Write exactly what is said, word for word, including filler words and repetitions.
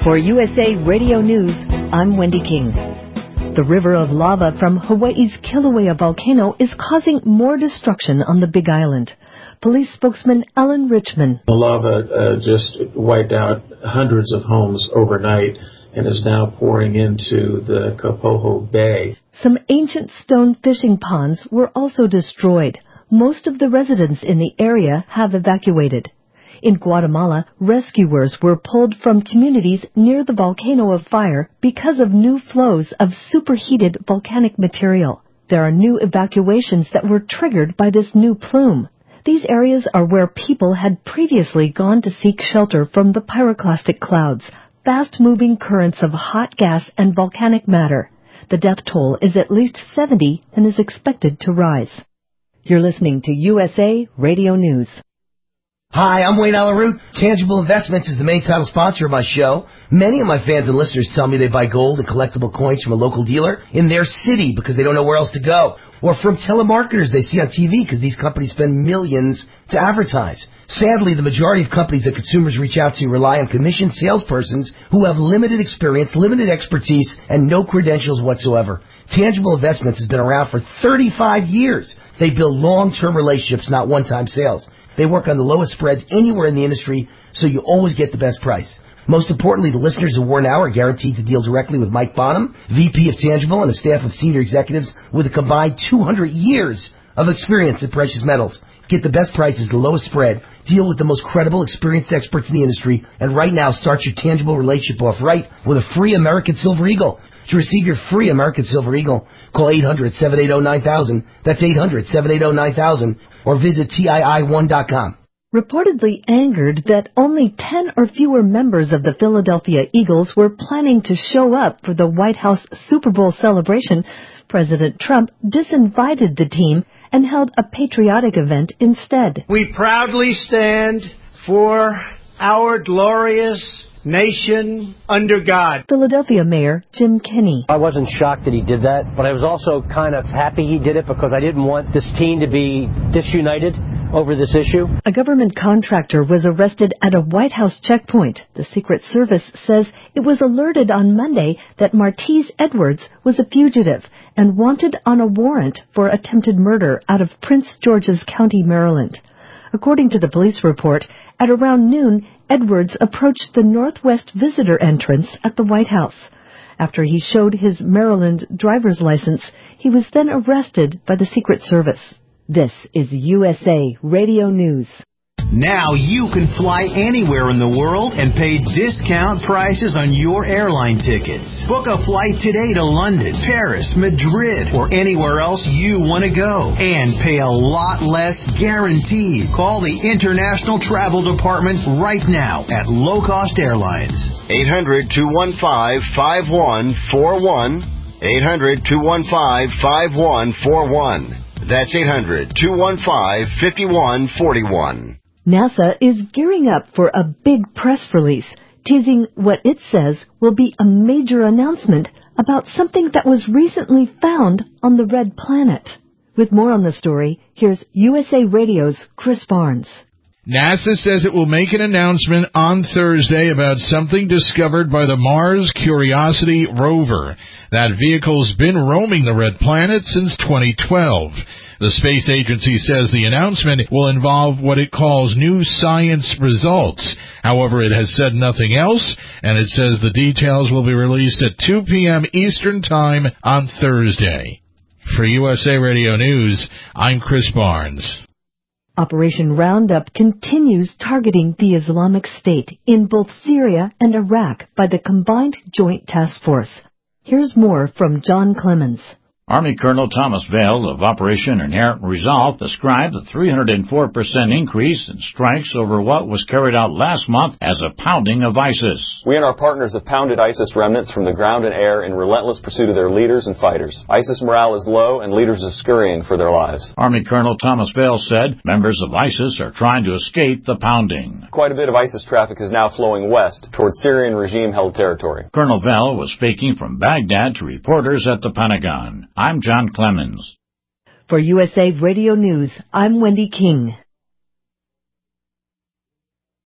For U S A Radio News, I'm Wendy King. The river of lava from Hawaii's Kilauea volcano is causing more destruction on the Big Island. Police spokesman Alan Richman. The lava uh, just wiped out hundreds of homes overnight and is now pouring into the Kapoho Bay. Some ancient stone fishing ponds were also destroyed. Most of the residents in the area have evacuated. In Guatemala, rescuers were pulled from communities near the volcano of fire because of new flows of superheated volcanic material. There are new evacuations that were triggered by this new plume. These areas are where people had previously gone to seek shelter from the pyroclastic clouds, fast-moving currents of hot gas and volcanic matter. The death toll is at least seventy and is expected to rise. You're listening to U S A Radio News. Hi, I'm Wayne Alaroot. Tangible Investments is the main title sponsor of my show. Many of my fans and listeners tell me they buy gold and collectible coins from a local dealer in their city because they don't know where else to go. Or from telemarketers they see on T V because these companies spend millions to advertise. Sadly, the majority of companies that consumers reach out to rely on commissioned salespersons who have limited experience, limited expertise, and no credentials whatsoever. Tangible Investments has been around for thirty-five years. They build long-term relationships, not one-time sales. They work on the lowest spreads anywhere in the industry, so you always get the best price. Most importantly, the listeners of War Now are guaranteed to deal directly with Mike Bonham, V P of Tangible, and a staff of senior executives with a combined two hundred years of experience in precious metals. Get the best prices, the lowest spread, deal with the most credible, experienced experts in the industry, and right now start your Tangible relationship off right with a free American Silver Eagle. To receive your free American Silver Eagle, call eight hundred, seven eight zero, nine thousand. That's eight hundred, seven eight zero, nine thousand. Or visit T I I one dot com. Reportedly angered that only ten or fewer members of the Philadelphia Eagles were planning to show up for the White House Super Bowl celebration, President Trump disinvited the team and held a patriotic event instead. We proudly stand for our glorious nation under God. Philadelphia Mayor Jim Kenney. I wasn't shocked that he did that, but I was also kind of happy he did it because I didn't want this team to be disunited over this issue. A government contractor was arrested at a White House checkpoint. The Secret Service says it was alerted on Monday that Martese Edwards was a fugitive and wanted on a warrant for attempted murder out of Prince George's County, Maryland. According to the police report, at around noon, Edwards approached the northwest visitor entrance at the White House. After he showed his Maryland driver's license, he was then arrested by the Secret Service. This is U S A Radio News. Now you can fly anywhere in the world and pay discount prices on your airline tickets. Book a flight today to London, Paris, Madrid, or anywhere else you want to go. And pay a lot less guaranteed. Call the International Travel Department right now at Low Cost Airlines. eight hundred, two one five, five one four one. eight hundred, two one five, five one four one. That's eight hundred, two one five, five one four one. NASA is gearing up for a big press release, teasing what it says will be a major announcement about something that was recently found on the Red Planet. With more on the story, here's U S A Radio's Chris Barnes. NASA says it will make an announcement on Thursday about something discovered by the Mars Curiosity rover. That vehicle's been roaming the Red Planet since twenty twelve. The space agency says the announcement will involve what it calls new science results. However, it has said nothing else, and it says the details will be released at two p.m. Eastern Time on Thursday. For U S A Radio News, I'm Chris Barnes. Operation Roundup continues targeting the Islamic State in both Syria and Iraq by the Combined Joint Task Force. Here's more from John Clemens. Army Colonel Thomas Vail of Operation Inherent Resolve described the three hundred four percent increase in strikes over what was carried out last month as a pounding of ISIS. We and our partners have pounded ISIS remnants from the ground and air in relentless pursuit of their leaders and fighters. ISIS morale is low and leaders are scurrying for their lives. Army Colonel Thomas Vail said members of ISIS are trying to escape the pounding. Quite a bit of ISIS traffic is now flowing west towards Syrian regime-held territory. Colonel Vail was speaking from Baghdad to reporters at the Pentagon. I'm John Clemens. For U S A Radio News, I'm Wendy King.